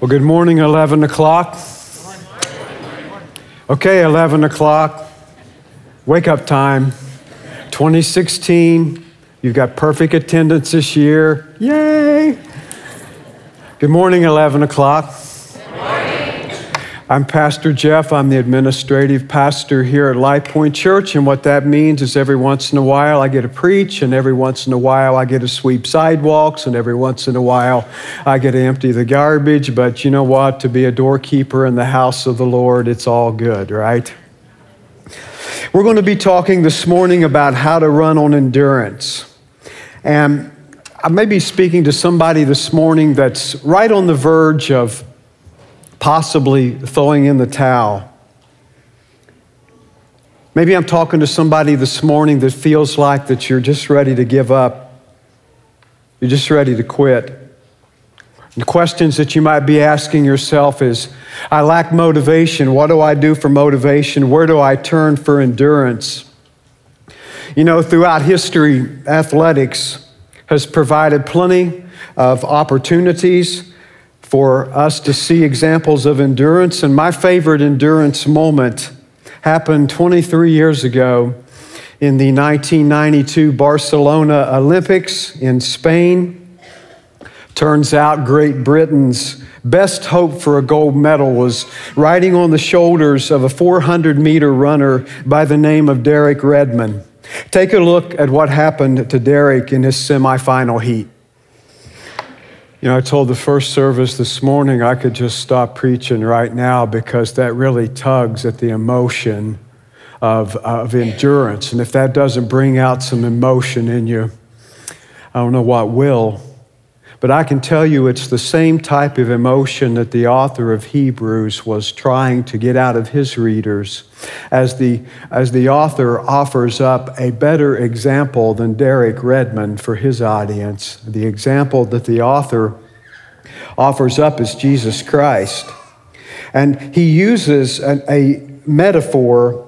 Well, good morning, 11 o'clock. Okay, 11 o'clock. Wake up time. 2016. You've got perfect attendance this year. Yay! Good morning, 11 o'clock. I'm Pastor Jeff. I'm the administrative pastor here at Life Point Church, and what that means is every once in a while I get to preach, and every once in a while I get to sweep sidewalks, and every once in a while I get to empty the garbage. But you know what? To be a doorkeeper in the house of the Lord, it's all good, right? We're going to be talking this morning about how to run on endurance. And I may be speaking to somebody this morning that's right on the verge of possibly throwing in the towel. Maybe I'm talking to somebody this morning that feels like that you're just ready to give up. You're just ready to quit. The questions that you might be asking yourself is, I lack motivation. What do I do for motivation? Where do I turn for endurance? You know, throughout history, athletics has provided plenty of opportunities for us to see examples of endurance. And my favorite endurance moment happened 23 years ago in the 1992 Barcelona Olympics in Spain. Turns out Great Britain's best hope for a gold medal was riding on the shoulders of a 400-meter runner by the name of Derek Redmond. Take a look at what happened to Derek in his semifinal heat. You know, I told the first service this morning I could just stop preaching right now because that really tugs at the emotion of endurance. And if that doesn't bring out some emotion in you, I don't know what will. But I can tell you it's the same type of emotion that the author of Hebrews was trying to get out of his readers as the author offers up a better example than Derek Redmond for his audience. The example that the author offers up is Jesus Christ. And he uses a metaphor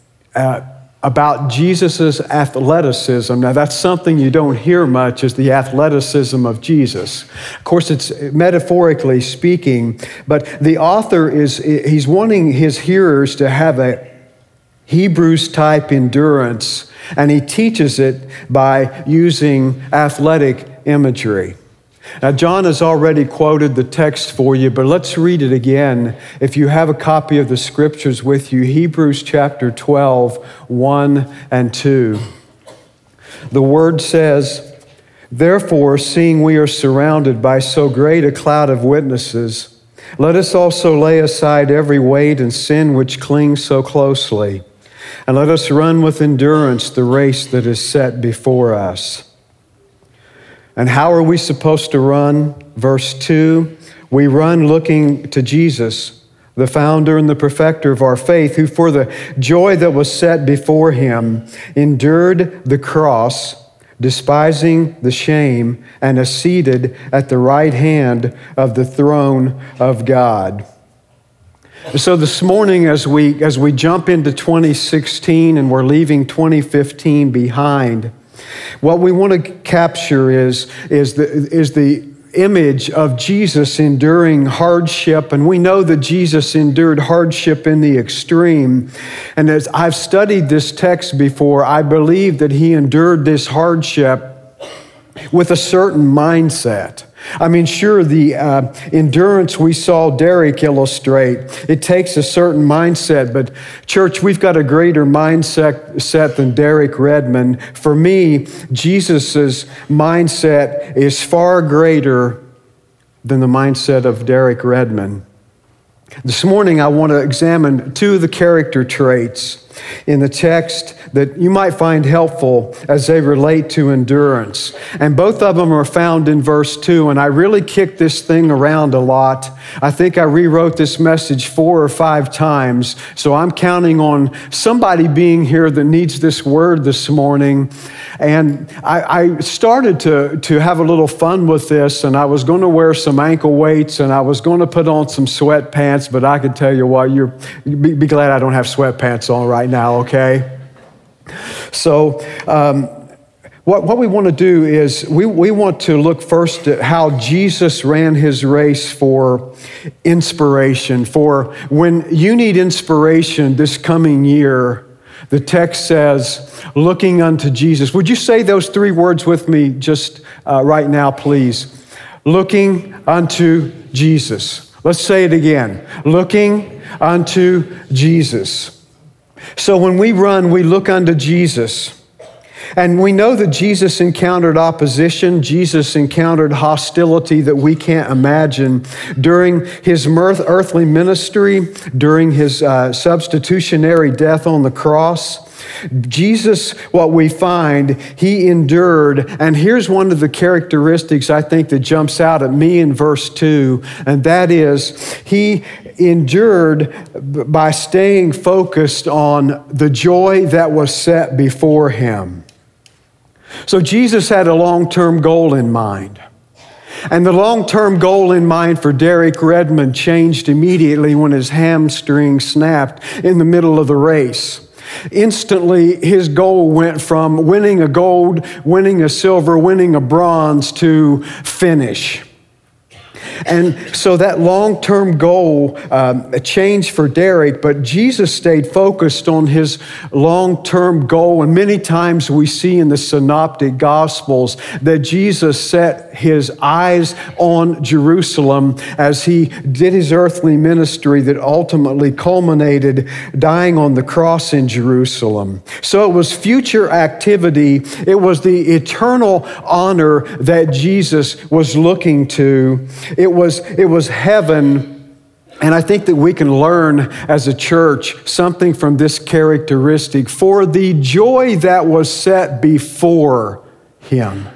about Jesus' athleticism. Now, that's something you don't hear much, is the athleticism of Jesus. Of course, it's metaphorically speaking, but the author he's wanting his hearers to have a Hebrews-type endurance, and he teaches it by using athletic imagery. Now, John has already quoted the text for you, but let's read it again. If you have a copy of the scriptures with you, Hebrews chapter 12, 1 and 2. The word says, "Therefore, seeing we are surrounded by so great a cloud of witnesses, let us also lay aside every weight and sin which clings so closely, and let us run with endurance the race that is set before us." And how are we supposed to run? Verse 2, we run looking to Jesus, the founder and the perfecter of our faith, who for the joy that was set before him endured the cross, despising the shame, and is seated at the right hand of the throne of God. So this morning, as we jump into 2016 and we're leaving 2015 behind, what we want to capture is the image of Jesus enduring hardship. And we know that Jesus endured hardship in the extreme. And as I've studied this text before, I believe that he endured this hardship with a certain mindset. I mean, sure, the endurance we saw Derek illustrate, it takes a certain mindset, but church, we've got a greater mindset than Derek Redmond. For me, Jesus's mindset is far greater than the mindset of Derek Redmond. This morning, I want to examine two of the character traits in the text that you might find helpful as they relate to endurance. And both of them are found in verse 2, and I really kicked this thing around a lot. I think I rewrote this message 4 or 5 times, so I'm counting on somebody being here that needs this word this morning. And I started to have a little fun with this, and I was going to wear some ankle weights, and I was going to put on some sweatpants, but I could tell you what, be glad I don't have sweatpants on right now, okay? So What we want to do is we want to look first at how Jesus ran his race for inspiration. For when you need inspiration this coming year, the text says, looking unto Jesus. Would you say those three words with me just right now, please? Looking unto Jesus. Let's say it again. Looking unto Jesus. So when we run, we look unto Jesus. And we know that Jesus encountered opposition. Jesus encountered hostility that we can't imagine during his earthly ministry, during his substitutionary death on the cross. Jesus, what we find, he endured. And here's one of the characteristics I think that jumps out at me in verse 2, and that is he endured by staying focused on the joy that was set before him. So Jesus had a long-term goal in mind. And the long-term goal in mind for Derek Redmond changed immediately when his hamstring snapped in the middle of the race. Instantly, his goal went from winning a gold, winning a silver, winning a bronze to finish. And so that long-term goal changed for Derek, but Jesus stayed focused on his long-term goal. And many times we see in the Synoptic Gospels that Jesus set his eyes on Jerusalem as he did his earthly ministry that ultimately culminated dying on the cross in Jerusalem. So it was future activity. It was the eternal honor that Jesus was looking to. It was heaven, and I think that we can learn as a church something from this characteristic. For the joy that was set before him.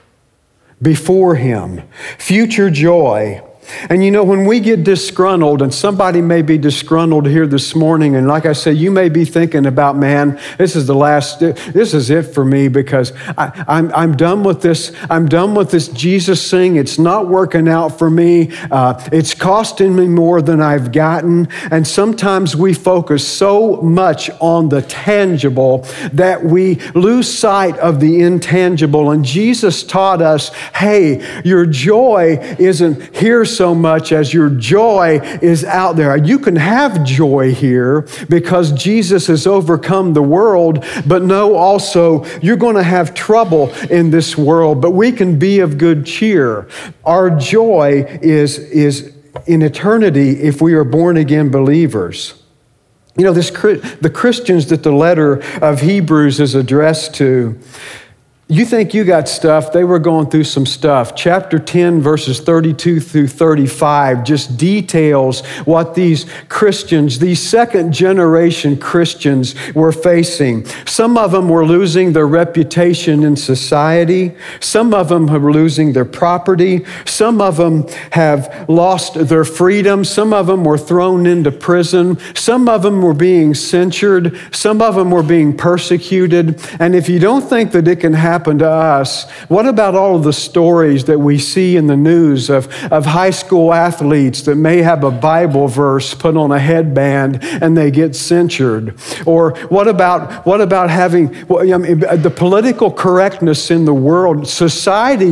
Before him. Future joy. And you know, when we get disgruntled, and somebody may be disgruntled here this morning, and like I said, you may be thinking about, man, this is it for me, because I'm done with this. I'm done with this Jesus thing. It's not working out for me. It's costing me more than I've gotten. And sometimes we focus so much on the tangible that we lose sight of the intangible. And Jesus taught us, hey, your joy isn't here so much as your joy is out there. You can have joy here because Jesus has overcome the world, but know also you're going to have trouble in this world, but we can be of good cheer. Our joy is in eternity if we are born again believers. You know, the Christians that the letter of Hebrews is addressed to, you think you got stuff, they were going through some stuff. Chapter 10, verses 32 through 35, just details what these Christians, these second generation Christians were facing. Some of them were losing their reputation in society. Some of them were losing their property. Some of them have lost their freedom. Some of them were thrown into prison. Some of them were being censured. Some of them were being persecuted. And if you don't think that it can happen to us, what about all of the stories that we see in the news of high school athletes that may have a Bible verse put on a headband and they get censured? Or what about having the political correctness in the world? Society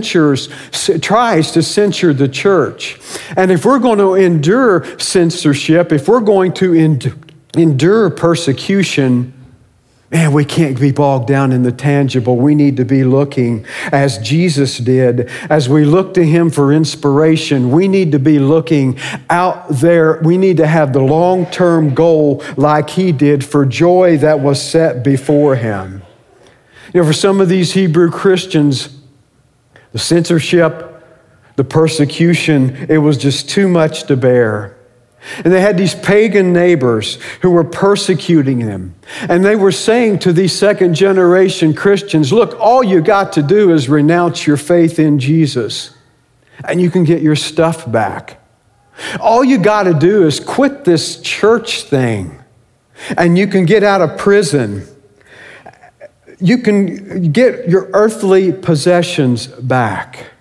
tries to censure the church. And if we're going to endure censorship, if we're going to endure persecution, man, we can't be bogged down in the tangible. We need to be looking as Jesus did. As we look to him for inspiration, we need to be looking out there. We need to have the long-term goal like he did for joy that was set before him. You know, for some of these Hebrew Christians, the censorship, the persecution, it was just too much to bear. And they had these pagan neighbors who were persecuting them. And they were saying to these second generation Christians, look, all you got to do is renounce your faith in Jesus and you can get your stuff back. All you got to do is quit this church thing and you can get out of prison. You can get your earthly possessions back.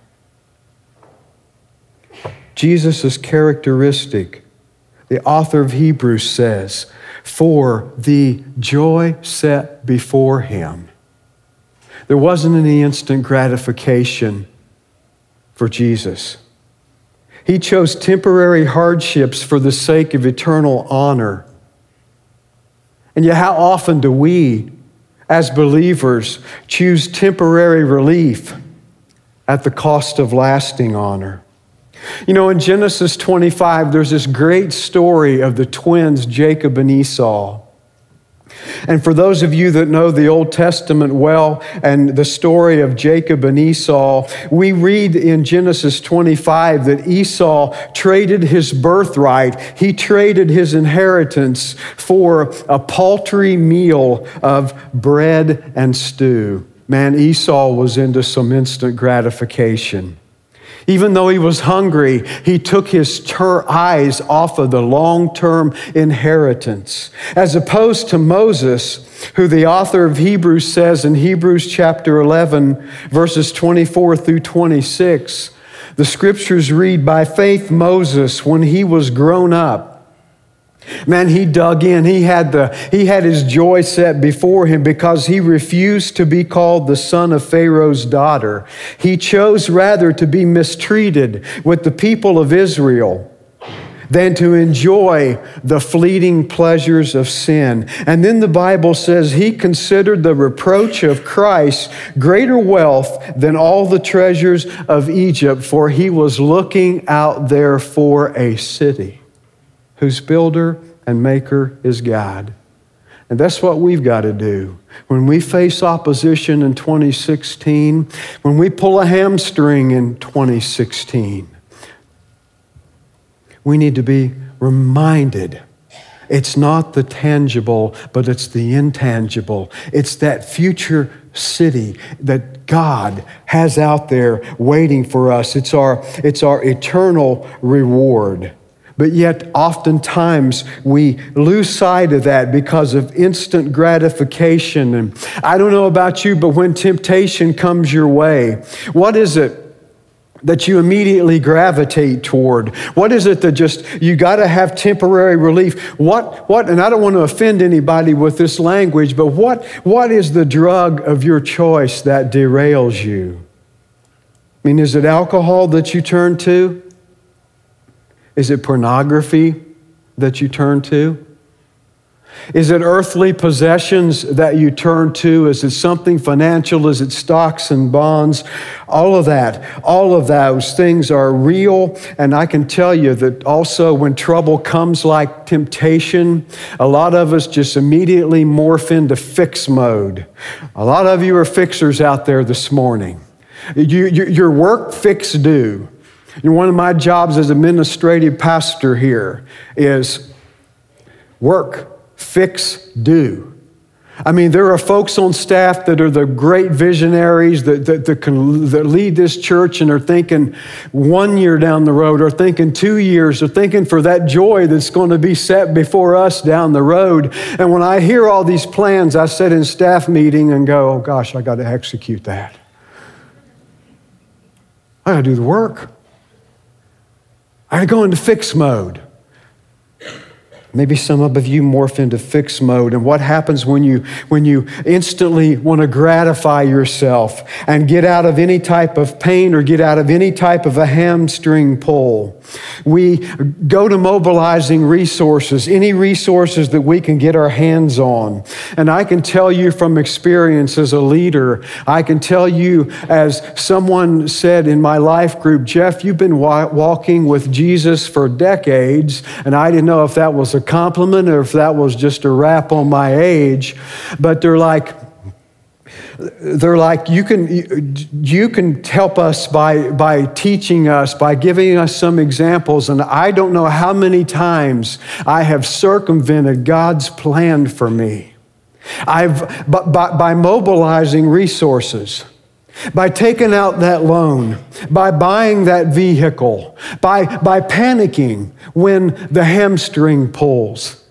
Jesus' characteristic, the author of Hebrews says, for the joy set before him. There wasn't any instant gratification for Jesus. He chose temporary hardships for the sake of eternal honor. And yet, how often do we, as believers, choose temporary relief at the cost of lasting honor? You know, in Genesis 25, there's this great story of the twins, Jacob and Esau. And for those of you that know the Old Testament well and the story of Jacob and Esau, we read in Genesis 25 that Esau traded his birthright. He traded his inheritance for a paltry meal of bread and stew. Man, Esau was into some instant gratification. Even though he was hungry, he took his eyes off of the long-term inheritance. As opposed to Moses, who the author of Hebrews says in Hebrews chapter 11, verses 24 through 26, the scriptures read, by faith Moses, when he was grown up, man, he dug in. He had his joy set before him because he refused to be called the son of Pharaoh's daughter. He chose rather to be mistreated with the people of Israel than to enjoy the fleeting pleasures of sin. And then the Bible says he considered the reproach of Christ greater wealth than all the treasures of Egypt, for he was looking out there for a city whose builder and maker is God. And that's what we've got to do. When we face opposition in 2016, when we pull a hamstring in 2016, we need to be reminded it's not the tangible, but it's the intangible. It's that future city that God has out there waiting for us. It's our eternal reward. But yet, oftentimes, we lose sight of that because of instant gratification. And I don't know about you, but when temptation comes your way, what is it that you immediately gravitate toward? What is it that you got to have temporary relief? What, and I don't want to offend anybody with this language, but what is the drug of your choice that derails you? I mean, is it alcohol that you turn to? Is it pornography that you turn to? Is it earthly possessions that you turn to? Is it something financial? Is it stocks and bonds? All of those things are real. And I can tell you that also when trouble comes like temptation, a lot of us just immediately morph into fix mode. A lot of you are fixers out there this morning. Your work, fix, do. One of my jobs as administrative pastor here is work, fix, do. I mean, there are folks on staff that are the great visionaries that lead this church and are thinking 1 year down the road, or thinking 2 years, or thinking for that joy that's going to be set before us down the road. And when I hear all these plans, I sit in staff meeting and go, oh gosh, I got to execute that. I got to do the work. I go into fix mode. Maybe some of you morph into fix mode. And what happens when you instantly want to gratify yourself and get out of any type of pain or get out of any type of a hamstring pull? We go to mobilizing resources, any resources that we can get our hands on. And I can tell you from experience as a leader, I can tell you as someone said in my life group, Jeff, you've been walking with Jesus for decades, and I didn't know if that was a compliment or if that was just a rap on my age, but they're like, you can help us by teaching us, by giving us some examples. And I don't know how many times I have circumvented God's plan for me. By mobilizing resources, by taking out that loan, by buying that vehicle, by panicking when the hamstring pulls,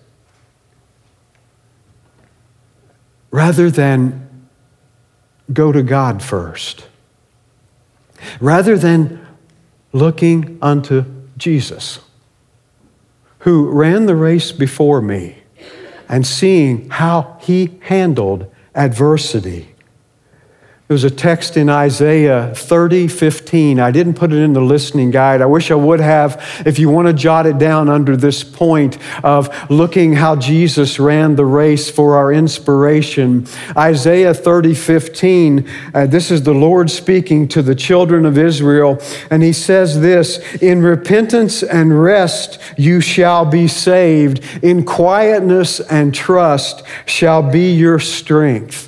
rather than go to God first, rather than looking unto Jesus, who ran the race before me, and seeing how he handled adversity. There's a text in Isaiah 30:15. I didn't put it in the listening guide. I wish I would have. If you want to jot it down under this point of looking how Jesus ran the race for our inspiration. Isaiah 30:15, this is the Lord speaking to the children of Israel. And he says this, "In repentance and rest you shall be saved. In quietness and trust shall be your strength."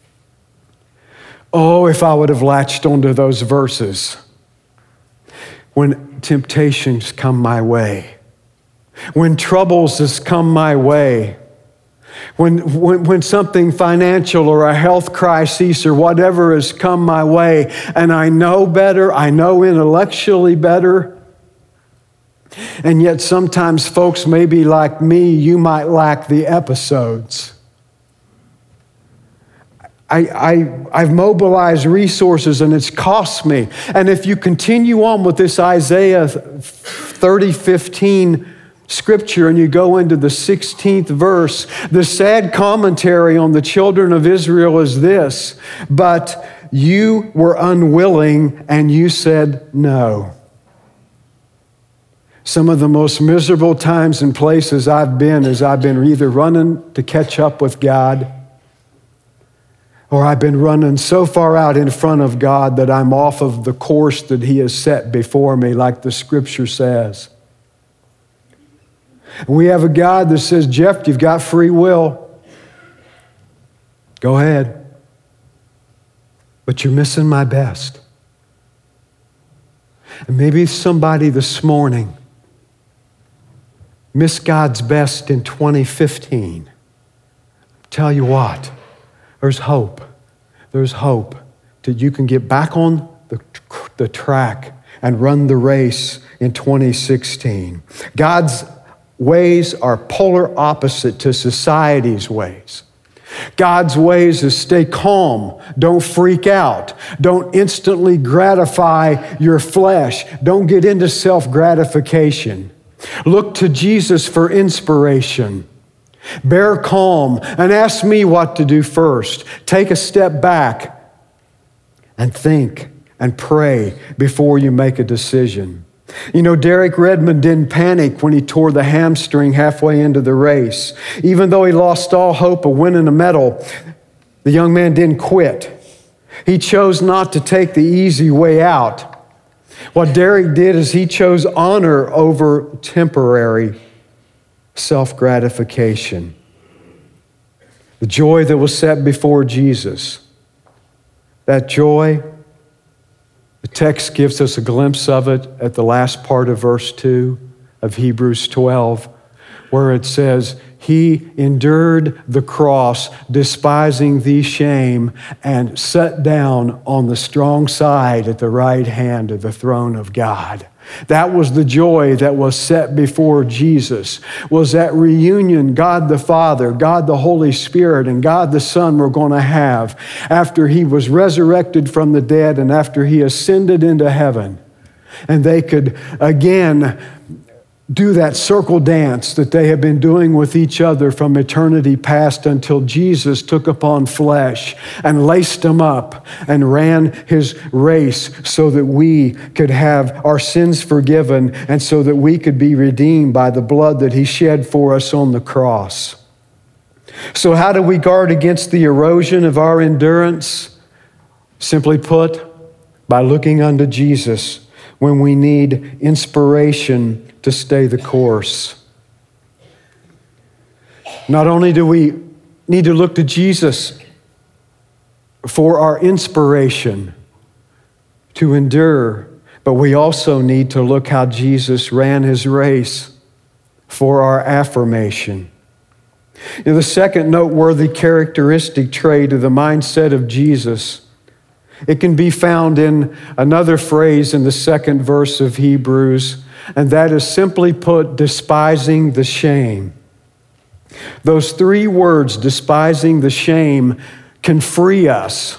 Oh, if I would have latched onto those verses when temptations come my way, when troubles has come my way, when something financial or a health crisis or whatever has come my way, and I know better, I know intellectually better, and yet sometimes folks may be like me, you might lack the episodes. I've mobilized resources and it's cost me. And if you continue on with this Isaiah 30:15 scripture and you go into the 16th verse, the sad commentary on the children of Israel is this: "But you were unwilling and you said no." Some of the most miserable times and places I've been is I've been either running to catch up with God, or I've been running so far out in front of God that I'm off of the course that He has set before me, like the scripture says. We have a God that says, "Jeff, you've got free will. Go ahead. But you're missing my best." And maybe somebody this morning missed God's best in 2015. Tell you what. There's hope. There's hope that you can get back on the track and run the race in 2016. God's ways are polar opposite to society's ways. God's ways is stay calm, don't freak out, don't instantly gratify your flesh, don't get into self-gratification. Look to Jesus for inspiration. Bear calm and ask me what to do first. Take a step back and think and pray before you make a decision. You know, Derek Redmond didn't panic when he tore the hamstring halfway into the race. Even though he lost all hope of winning a medal, the young man didn't quit. He chose not to take the easy way out. What Derek did is he chose honor over temporary self-gratification. The joy that was set before Jesus, that joy, the text gives us a glimpse of it at the last part of verse 2 of Hebrews 12, where it says, "He endured the cross, despising the shame, and sat down on the strong side at the right hand of the throne of God." That was the joy that was set before Jesus, was that reunion God the Father, God the Holy Spirit, and God the Son were going to have after He was resurrected from the dead and after He ascended into heaven. And they could again do that circle dance that they have been doing with each other from eternity past until Jesus took upon flesh and laced them up and ran His race so that we could have our sins forgiven and so that we could be redeemed by the blood that He shed for us on the cross. So how do we guard against the erosion of our endurance? Simply put, by looking unto Jesus when we need inspiration to stay the course. Not only do we need to look to Jesus for our inspiration to endure, but we also need to look how Jesus ran His race for our affirmation. You know, the second noteworthy characteristic trait of the mindset of Jesus, it can be found in another phrase in the second verse of Hebrews, and that is simply put, despising the shame. Those three words, despising the shame, can free us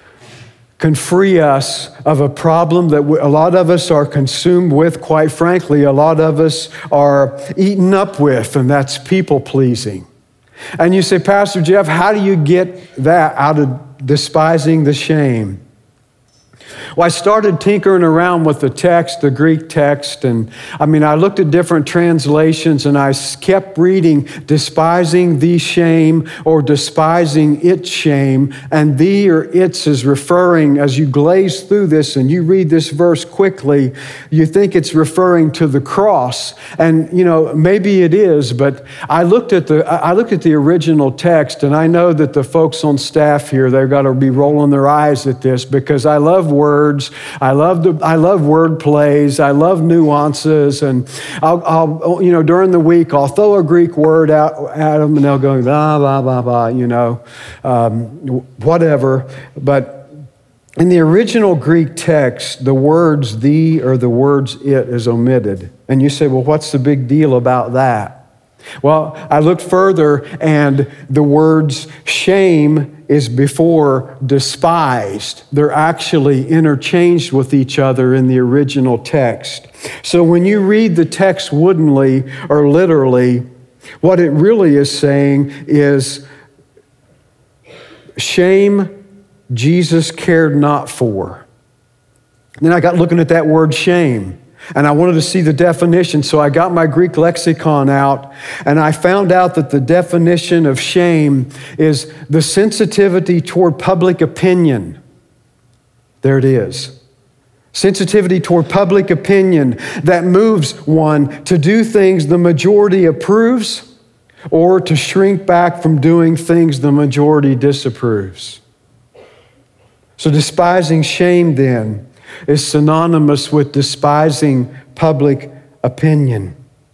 of a problem that a lot of us are consumed with, quite frankly, a lot of us are eaten up with, and that's people-pleasing. And you say, Pastor Jeff, how do you get that out of despising the shame? Well, I started tinkering around with the text, the Greek text, and I looked at different translations and I kept reading despising the shame or despising its shame, and the or its is referring, as you glaze through this and you read this verse quickly, you think it's referring to the cross, and maybe it is, but I looked at the original text, and I know that the folks on staff here, they've got to be rolling their eyes at this because I love words. I love word plays. I love nuances. And I'll during the week, I'll throw a Greek word out at them and they'll go, blah, blah, blah, blah, whatever. But in the original Greek text, the words the or the words it is omitted. And you say, well, what's the big deal about that? Well, I looked further, and the words shame is before despised. They're actually interchanged with each other in the original text. So when you read the text woodenly or literally, what it really is saying is shame Jesus cared not for. Then I got looking at that word shame. And I wanted to see the definition, so I got my Greek lexicon out, and I found out that the definition of shame is the sensitivity toward public opinion. There it is. Sensitivity toward public opinion that moves one to do things the majority approves or to shrink back from doing things the majority disapproves. So despising shame then is synonymous with despising public opinion.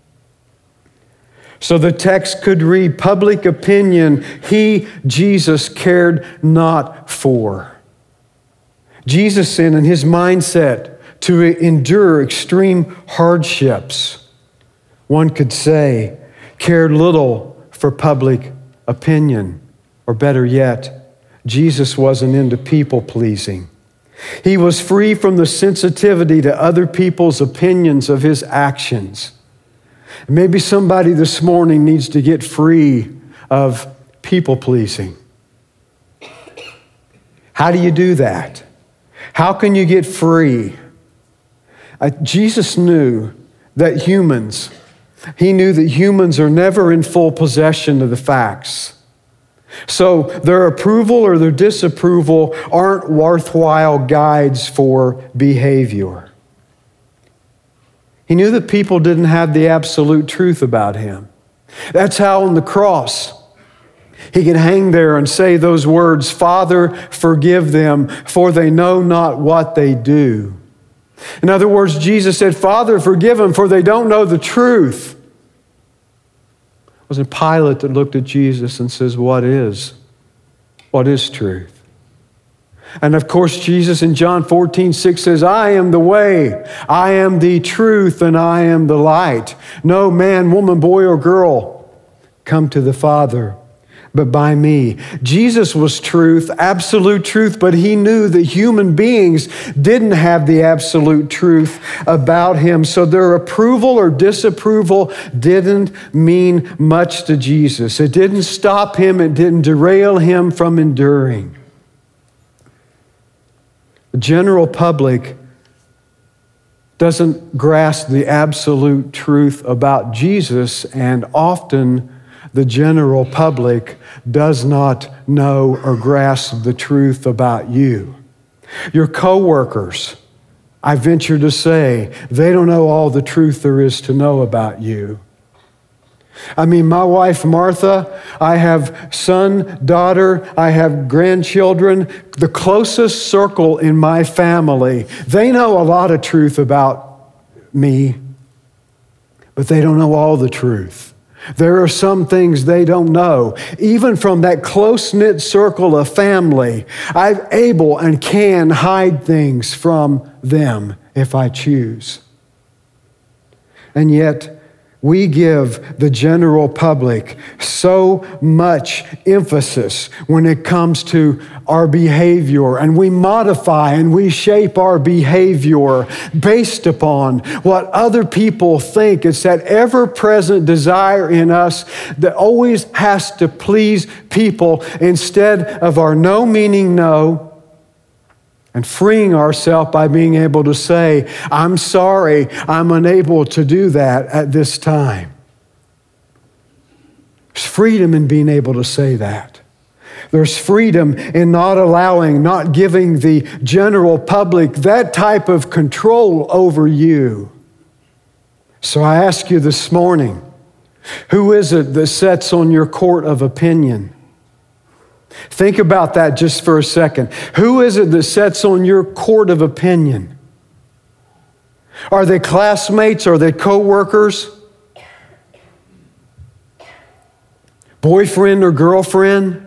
So the text could read, public opinion, he, Jesus, cared not for. Jesus, in his mindset to endure extreme hardships, one could say, cared little for public opinion. Or better yet, Jesus wasn't into people pleasing. He was free from the sensitivity to other people's opinions of his actions. Maybe somebody this morning needs to get free of people pleasing. How do you do that? How can you get free? Jesus knew that humans are never in full possession of the facts. So their approval or their disapproval aren't worthwhile guides for behavior. He knew that people didn't have the absolute truth about him. That's how on the cross, he could hang there and say those words, Father, forgive them, for they know not what they do. In other words, Jesus said, Father, forgive them, for they don't know the truth. It wasn't Pilate that looked at Jesus and says, what is truth? And of course, Jesus in John 14:6 says, I am the way, I am the truth, and I am the light. No man, woman, boy, or girl come to the Father but by me. Jesus was truth, absolute truth, but he knew that human beings didn't have the absolute truth about him. So their approval or disapproval didn't mean much to Jesus. It didn't stop him. It didn't derail him from enduring. The general public doesn't grasp the absolute truth about Jesus, and often the general public does not know or grasp the truth about you. Your coworkers, I venture to say, they don't know all the truth there is to know about you. My wife, Martha, I have son, daughter, I have grandchildren, the closest circle in my family. They know a lot of truth about me, but they don't know all the truth. There are some things they don't know. Even from that close-knit circle of family, I'm able and can hide things from them if I choose. And yet, we give the general public so much emphasis when it comes to our behavior, and we modify and we shape our behavior based upon what other people think. It's that ever-present desire in us that always has to please people instead of our no meaning no, and freeing ourselves by being able to say, I'm sorry, I'm unable to do that at this time. There's freedom in being able to say that. There's freedom in not giving the general public that type of control over you. So I ask you this morning, who is it that sits on your court of opinion? Think about that just for a second. Who is it that sits on your court of opinion? Are they classmates? Are they co-workers? Boyfriend or girlfriend?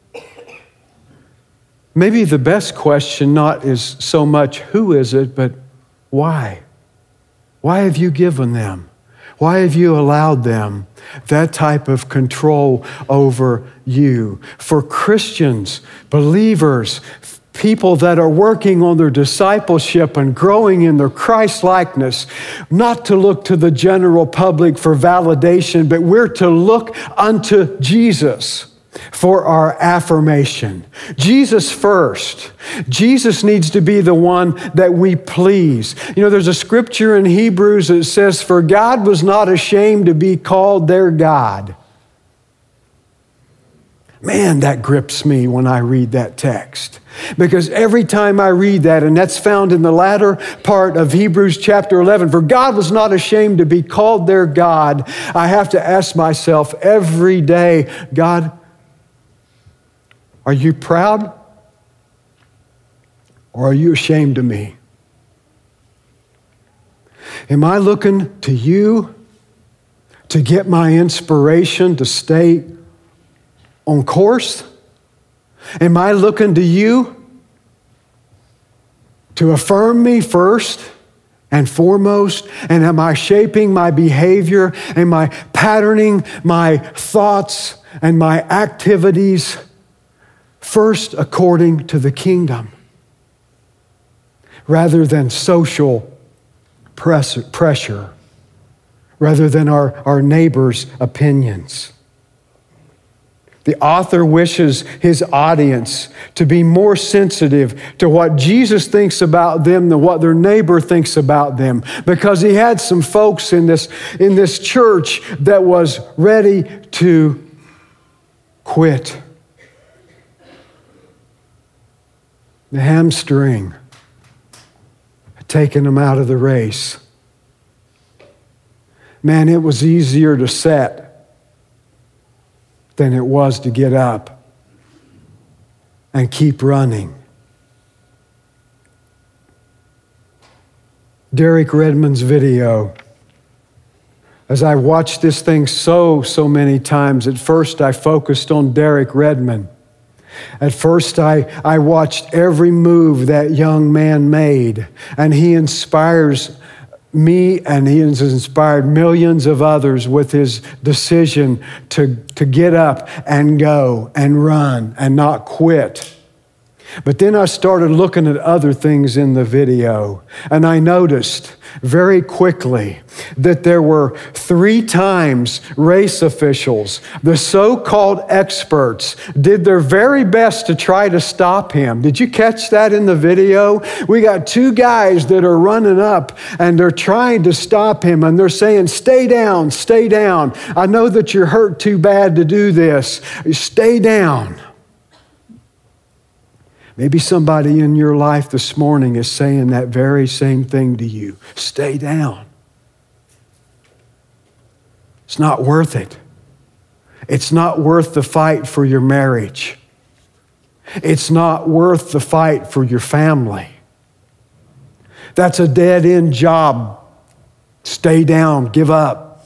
Maybe the best question not is so much who is it, but why? Why have you given them? Why have you allowed them that type of control over you? For Christians, believers, people that are working on their discipleship and growing in their Christ-likeness, not to look to the general public for validation, but we're to look unto Jesus for our affirmation. Jesus first. Jesus needs to be the one that we please. You know, there's a scripture in Hebrews that says, "For God was not ashamed to be called their God." Man, that grips me when I read that text. Because every time I read that, and that's found in the latter part of Hebrews chapter 11, "For God was not ashamed to be called their God," I have to ask myself every day, God, are you proud? Or are you ashamed of me? Am I looking to you to get my inspiration to stay on course? Am I looking to you to affirm me first and foremost? And am I shaping my behavior? Am I patterning my thoughts and my activities first according to the kingdom, rather than social pressure, rather than our neighbors' opinions? The author wishes his audience to be more sensitive to what Jesus thinks about them than what their neighbor thinks about them, because he had some folks in this church that was ready to quit. The hamstring had taken them out of the race. Man, it was easier to set than it was to get up and keep running. Derek Redmond's video. As I watched this thing so many times, at first I focused on Derek Redmond. At first, I watched every move that young man made, and he inspires me, and he has inspired millions of others with his decision to get up and go and run and not quit. But then I started looking at other things in the video, and I noticed very quickly that there were 3 times race officials, the so-called experts, did their very best to try to stop him. Did you catch that in the video? We got 2 guys that are running up, and they're trying to stop him, and they're saying, "Stay down, stay down. I know that you're hurt too bad to do this. Stay down." Maybe somebody in your life this morning is saying that very same thing to you. Stay down. It's not worth it. It's not worth the fight for your marriage. It's not worth the fight for your family. That's a dead-end job. Stay down, give up.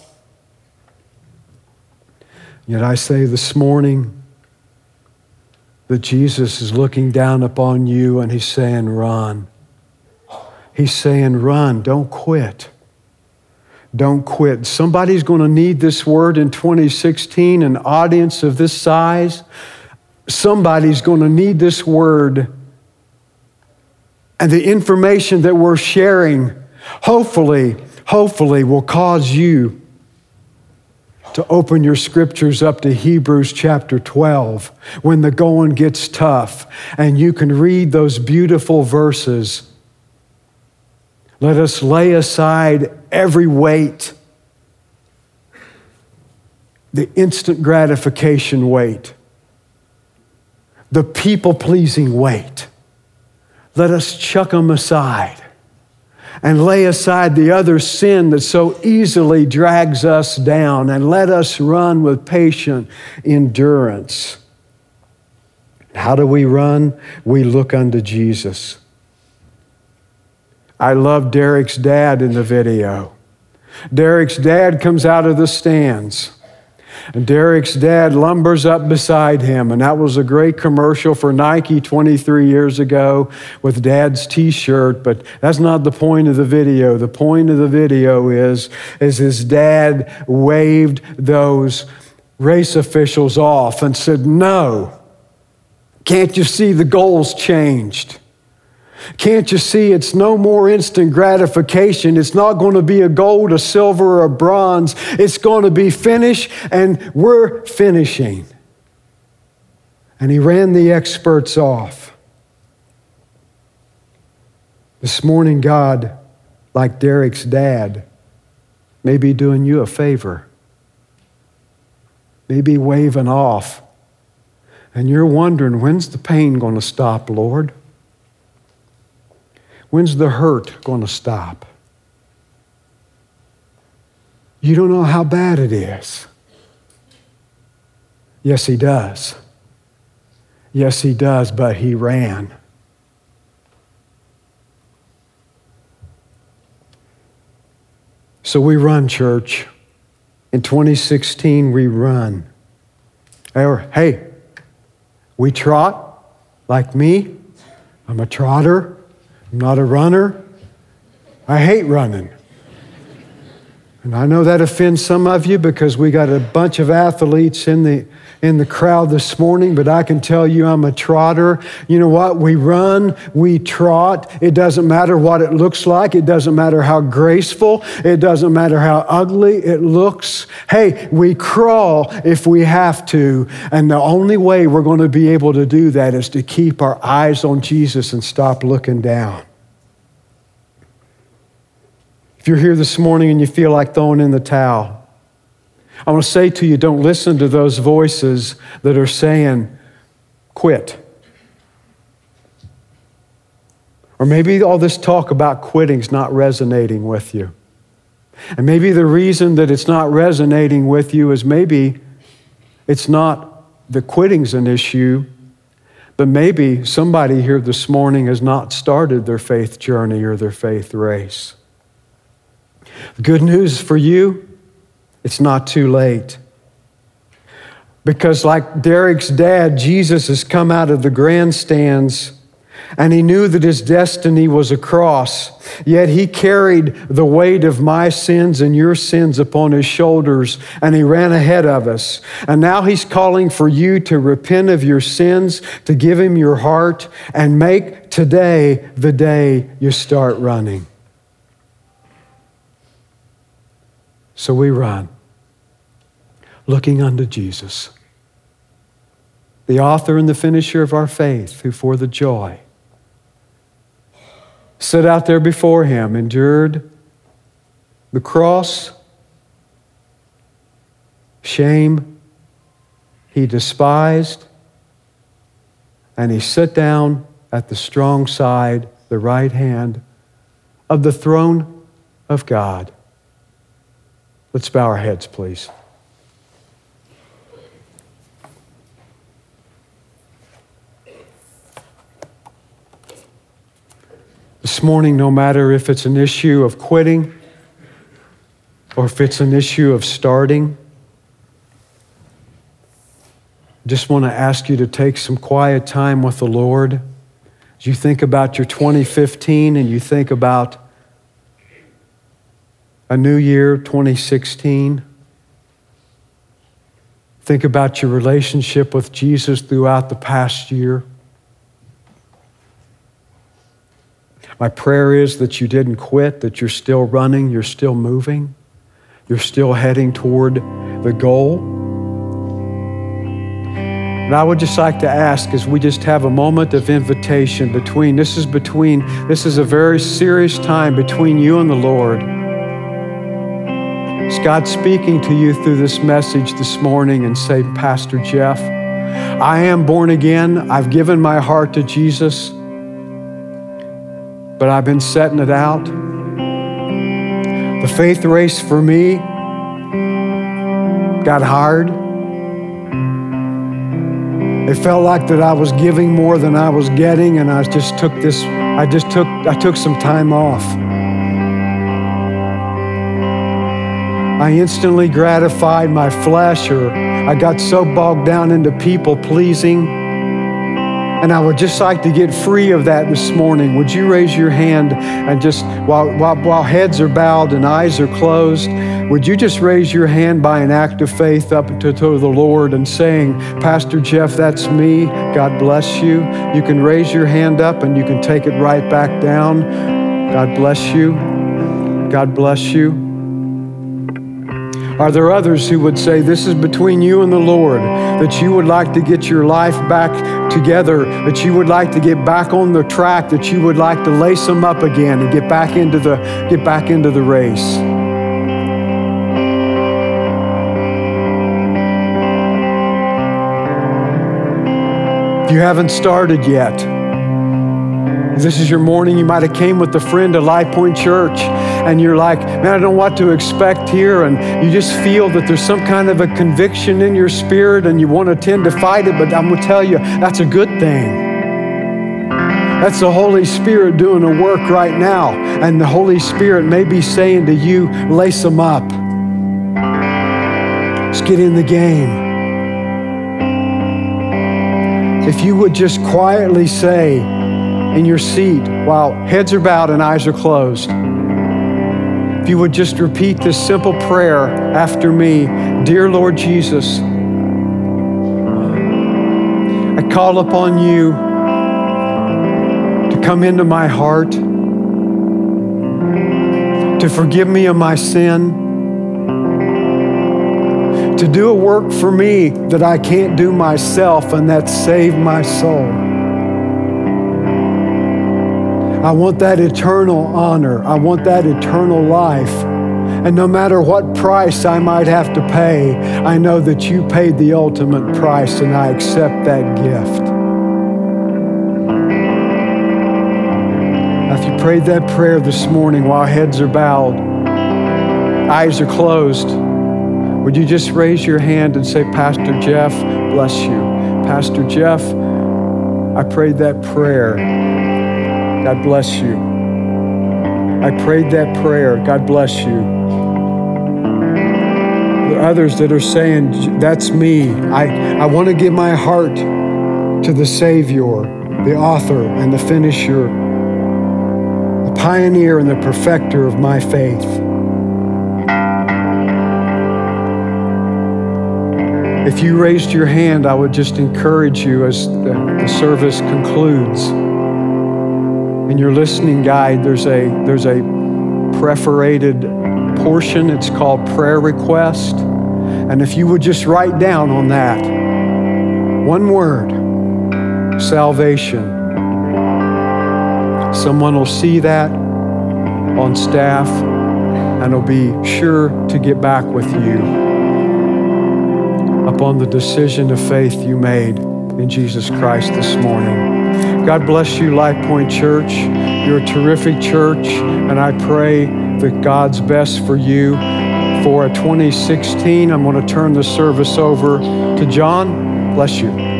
Yet I say this morning, that Jesus is looking down upon you and he's saying, run. He's saying, run, don't quit. Don't quit. Somebody's going to need this word in 2016, an audience of this size. Somebody's going to need this word. And the information that we're sharing, hopefully will cause you to open your scriptures up to Hebrews chapter 12 when the going gets tough and you can read those beautiful verses. Let us lay aside every weight, the instant gratification weight, the people-pleasing weight. Let us chuck them aside and lay aside the other sin that so easily drags us down, and let us run with patient endurance. How do we run? We look unto Jesus. I love Derek's dad in the video. Derek's dad comes out of the stands, and Derek's dad lumbers up beside him, and that was a great commercial for Nike 23 years ago with Dad's t-shirt, but that's not the point of the video. The point of the video is his dad waved those race officials off and said, "No, can't you see the goals changed? Can't you see it's no more instant gratification? It's not going to be a gold, a silver, or a bronze. It's going to be finish, and we're finishing." And he ran the experts off. This morning, God, like Derek's dad, may be doing you a favor. Maybe waving off. And you're wondering, when's the pain going to stop, Lord? When's the hurt going to stop? You don't know how bad it is. Yes, he does. Yes, he does, but he ran. So we run, church. In 2016, we run. Hey, we trot like me. I'm a trotter. I'm not a runner. I hate running. And I know that offends some of you because we got a bunch of athletes in the crowd this morning, but I can tell you I'm a trotter. You know what? We run, we trot. It doesn't matter what it looks like. It doesn't matter how graceful. It doesn't matter how ugly it looks. Hey, we crawl if we have to. And the only way we're going to be able to do that is to keep our eyes on Jesus and stop looking down. If you're here this morning and you feel like throwing in the towel, I want to say to you, don't listen to those voices that are saying, quit. Or maybe all this talk about quitting is not resonating with you. And maybe the reason that it's not resonating with you is maybe it's not the quitting's an issue, but maybe somebody here this morning has not started their faith journey or their faith race. The good news for you, it's not too late. Because like Derek's dad, Jesus has come out of the grandstands and he knew that his destiny was a cross. Yet he carried the weight of my sins and your sins upon his shoulders, and he ran ahead of us. And now he's calling for you to repent of your sins, to give him your heart, and make today the day you start running. So we run, looking unto Jesus, the author and the finisher of our faith, who for the joy set out there before him, endured the cross, shame he despised, and he sat down at the strong side, the right hand of the throne of God. Let's bow our heads, please. This morning, no matter if it's an issue of quitting or if it's an issue of starting, I just want to ask you to take some quiet time with the Lord. As you think about your 2015 and you think about a new year, 2016. Think about your relationship with Jesus throughout the past year. My prayer is that you didn't quit, that you're still running, you're still moving, you're still heading toward the goal. And I would just like to ask, as we just have a moment of invitation this is a very serious time between you and the Lord. Is God speaking to you through this message this morning and say, Pastor Jeff, I am born again. I've given my heart to Jesus, but I've been setting it out. The faith race for me got hard. It felt like that I was giving more than I was getting, and I took some time off. I instantly gratified my flesh, or I got so bogged down into people pleasing. And I would just like to get free of that this morning. Would you raise your hand and just, while heads are bowed and eyes are closed, would you just raise your hand by an act of faith up to the Lord and saying, Pastor Jeff, that's me. God bless you. You can raise your hand up and you can take it right back down. God bless you. God bless you. Are there others who would say, this is between you and the Lord, that you would like to get your life back together, that you would like to get back on the track, that you would like to lace them up again and get back into the race? If you haven't started yet, this is your morning. You might have came with a friend to Life Point Church, and you're like, man, I don't know what to expect here, and you just feel that there's some kind of a conviction in your spirit, and you want to tend to fight it, but I'm going to tell you, that's a good thing. That's the Holy Spirit doing a work right now, and the Holy Spirit may be saying to you, lace them up. Let's get in the game. If you would just quietly say in your seat while heads are bowed and eyes are closed, if you would just repeat this simple prayer after me. Dear Lord Jesus, I call upon you to come into my heart, to forgive me of my sin, to do a work for me that I can't do myself, and that's save my soul. I want that eternal honor. I want that eternal life. And no matter what price I might have to pay, I know that you paid the ultimate price, and I accept that gift. Now, if you prayed that prayer this morning while heads are bowed, eyes are closed, would you just raise your hand and say, Pastor Jeff, bless you. Pastor Jeff, I prayed that prayer. God bless you. I prayed that prayer. God bless you. There are others that are saying, that's me. I want to give my heart to the Savior, the author and the finisher, the pioneer and the perfecter of my faith. If you raised your hand, I would just encourage you as the service concludes. In your listening guide, there's a perforated portion. It's called prayer request. And if you would just write down on that one word, salvation, someone will see that on staff and will be sure to get back with you upon the decision of faith you made in Jesus Christ this morning. God bless you, Life Point Church. You're a terrific church, and I pray that God's best for you. For 2016, I'm going to turn the service over to John. Bless you.